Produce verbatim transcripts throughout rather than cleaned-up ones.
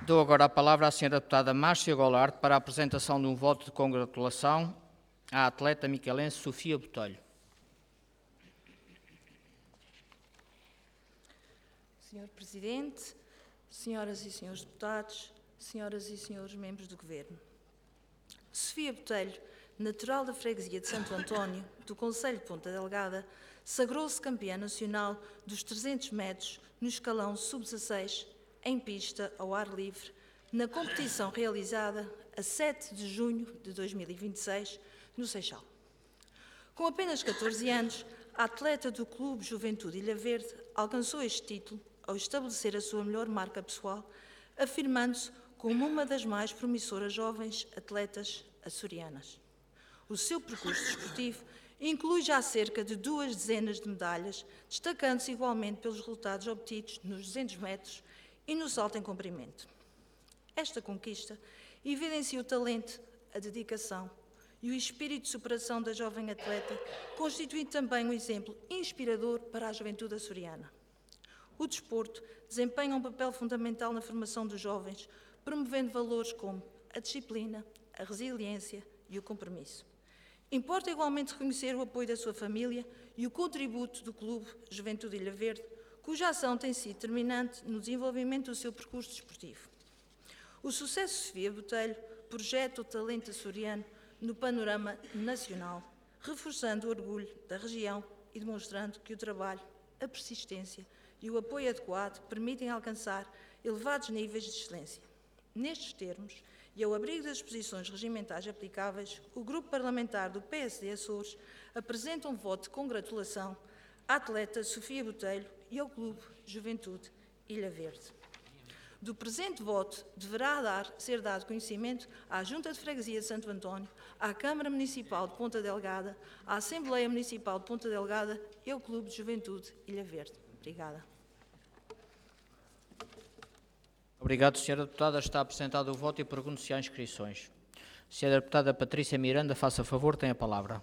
Dou agora a palavra à senhora deputada Márcia Golarte para a apresentação de um voto de congratulação à atleta miquelense Sofia Botelho. senhor Presidente, senhoras e senhores deputados, senhoras e senhores membros do Governo. Sofia Botelho, natural da freguesia de Santo António, do concelho de Ponta Delgada, sagrou-se campeã nacional dos trezentos metros no escalão sub dezasseis, em pista, ao ar livre, na competição realizada a sete de junho de dois mil e vinte e seis, no Seixal. Com apenas catorze anos, a atleta do Clube Juventude Ilha Verde alcançou este título ao estabelecer a sua melhor marca pessoal, afirmando-se como uma das mais promissoras jovens atletas açorianas. O seu percurso desportivo inclui já cerca de duas dezenas de medalhas, destacando-se igualmente pelos resultados obtidos nos duzentos metros e no salto em comprimento. Esta conquista evidencia o talento, a dedicação e o espírito de superação da jovem atleta, constituindo também um exemplo inspirador para a juventude açoriana. O desporto desempenha um papel fundamental na formação dos jovens, promovendo valores como a disciplina, a resiliência e o compromisso. Importa igualmente reconhecer o apoio da sua família e o contributo do Clube Juventude Ilha Verde, cuja ação tem sido determinante no desenvolvimento do seu percurso desportivo. O sucesso de Sofia Botelho projeta o talento açoriano no panorama nacional, reforçando o orgulho da região e demonstrando que o trabalho, a persistência e o apoio adequado permitem alcançar elevados níveis de excelência. Nestes termos, e ao abrigo das disposições regimentais aplicáveis, o Grupo Parlamentar do P S D Açores apresenta um voto de congratulação à atleta Sofia Botelho e ao Clube Juventude Ilha Verde. Do presente voto deverá dar, ser dado conhecimento à Junta de Freguesia de Santo António, à Câmara Municipal de Ponta Delgada, à Assembleia Municipal de Ponta Delgada e ao Clube de Juventude Ilha Verde. Obrigada. Obrigado, senhora deputada. Está apresentado o voto e pergunto se há inscrições. Senhora deputada Patrícia Miranda, faça favor, tem a palavra.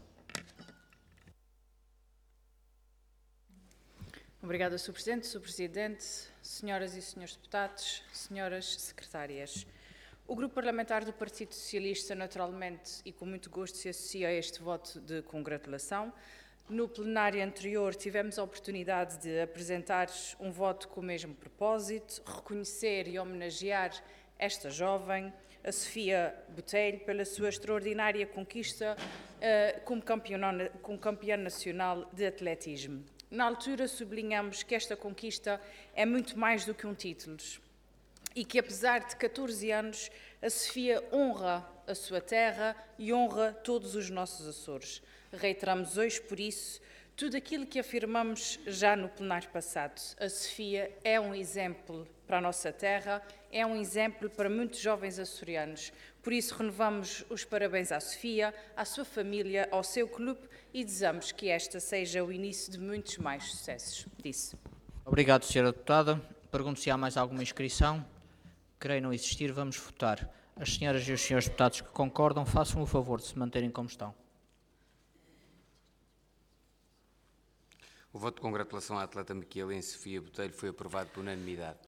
Obrigada, senhor Presidente, senhor Presidente, senhoras e senhores deputados, senhoras secretárias. O Grupo Parlamentar do Partido Socialista, naturalmente e com muito gosto, se associa a este voto de congratulação. No plenário anterior tivemos a oportunidade de apresentar um voto com o mesmo propósito, reconhecer e homenagear esta jovem, a Sofia Botelho, pela sua extraordinária conquista uh, como, campeã, como campeã nacional de atletismo. Na altura sublinhamos que esta conquista é muito mais do que um título e que, apesar de catorze anos, a Sofia honra a sua terra e honra todos os nossos Açores. Reiteramos hoje, por isso, tudo aquilo que afirmamos já no plenário passado. A Sofia é um exemplo para a nossa terra, é um exemplo para muitos jovens açorianos. Por isso, renovamos os parabéns à Sofia, à sua família, ao seu clube e desejamos que esta seja o início de muitos mais sucessos. Disse. Obrigado, senhora deputada. Pergunto se há mais alguma inscrição. Creio não existir, vamos votar. As senhoras e os senhores deputados que concordam, façam o favor de se manterem como estão. O voto de congratulação à atleta miquelense Sofia Botelho foi aprovado por unanimidade.